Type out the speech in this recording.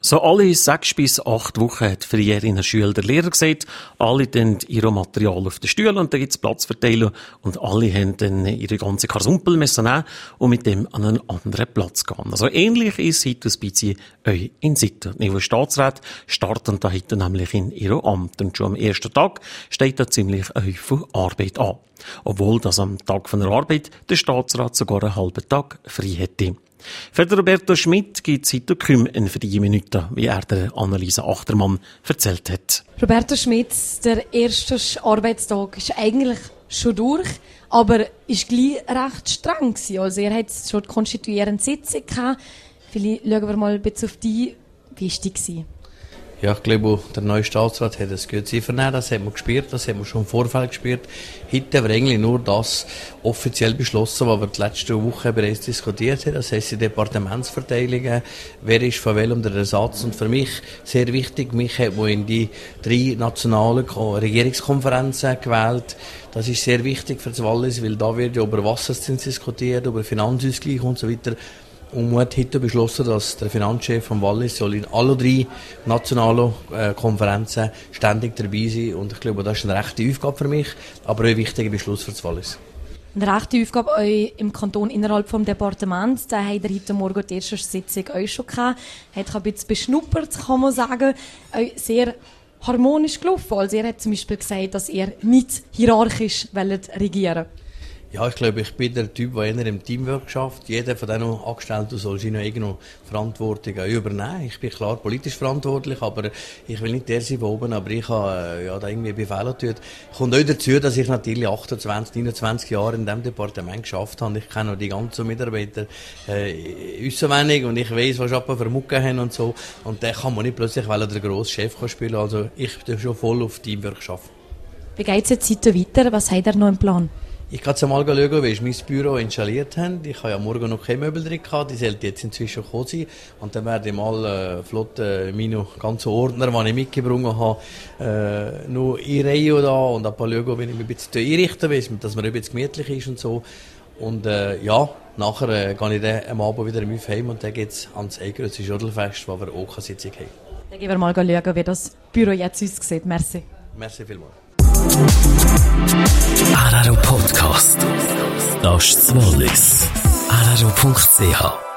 So alle 6 bis 8 Wochen hat früher in der Schule der Lehrer gesagt, alle dann ihr Material auf den Stühlen und dann gibt's Platz verteilen und alle haben dann ihre ganze Karsumpel müssen nehmen und mit dem an einen anderen Platz gehen. Also ähnlich ist heute ein bisschen euch in Sitten. Die Staatsräte starten da heute nämlich in ihrem Amt und schon am ersten Tag steht da ziemlich euch von Arbeit an. Obwohl das am Tag von der Arbeit der Staatsrat sogar einen halben Tag frei hätte. Für Roberto Schmidt gibt es heute kaum eine freie Minute, wie er der Anneliese Achtermann erzählt hat. Roberto Schmidt, der erste Arbeitstag ist eigentlich schon durch, aber ist gleich recht streng gewesen. Also er hat schon die konstituierende Sitzung gehabt. Vielleicht schauen wir mal ein bisschen auf die. Wie war die gewesen? Ja, ich glaube, der neue Staatsrat hat ein gutes Einvernehmen, das hat man gespürt, das hat man schon im Vorfeld gespürt. Heute haben wir eigentlich nur das offiziell beschlossen, was wir die letzten Wochen bereits diskutiert haben. Das heisst, die Departementsverteilungen, wer ist von welchem der Ersatz. Und für mich sehr wichtig, mich hat man in die 3 nationalen Regierungskonferenzen gewählt. Das ist sehr wichtig für das Wallis, weil da wird ja über Wasserzins diskutiert, über Finanzausgleich und so weiter. Und man hat heute beschlossen, dass der Finanzchef von Wallis soll in alle 3 nationalen Konferenzen ständig dabei sein. Und ich glaube, das ist eine rechte Aufgabe für mich, aber auch ein wichtiger Beschluss für das Wallis. Eine rechte Aufgabe euch im Kanton innerhalb des Departements. Da habt ihr heute Morgen die erste Sitzung euch schon gehabt. Hat ein bisschen beschnuppert, kann man sagen. Euch sehr harmonisch gelaufen. Also ihr habt zum Beispiel gesagt, dass ihr nicht hierarchisch regieren wollt. Ja, ich glaube, ich bin der Typ, der eher im Teamwork schafft. Jeder von diesen Angestellten soll sich noch irgendwo Verantwortung übernehmen. Ich bin klar politisch verantwortlich, aber ich will nicht der sein von oben, aber ich habe da irgendwie Befehle getan. Kommt auch dazu, dass ich natürlich 28, 29 Jahre in diesem Departement geschafft habe. Ich kenne auch die ganzen Mitarbeiter auswendig und ich weiss, was sie für Mucke haben und so. Und dann kann man nicht plötzlich, weil er der grosse Chef spielen kann. Also ich bin schon voll auf Teamwork arbeiten. Wie geht es jetzt heute weiter? Was habt ihr noch im Plan? Ich kann jetzt mal schauen, wie wir mein Büro installiert haben. Ich habe ja morgen noch keine Möbel drin gehabt, die sollten jetzt inzwischen gekommen sein. Und dann werde ich mal flott meine ganzen Ordner, die ich mitgebracht habe, noch einreihen da und ein paar schauen, wie ich mich ein bisschen einrichten will, dass man ein bisschen gemütlich ist und so. Und nachher gehe ich dann am Abend wieder im Heim und dann geht es ans Eidgenössische Jodelfest, wo wir auch eine Sitzung haben. Dann gehen wir mal schauen, wie das Büro jetzt aussieht. Merci. Merci vielmals. RRO Podcast. Das ist das Wallis. RRO.ch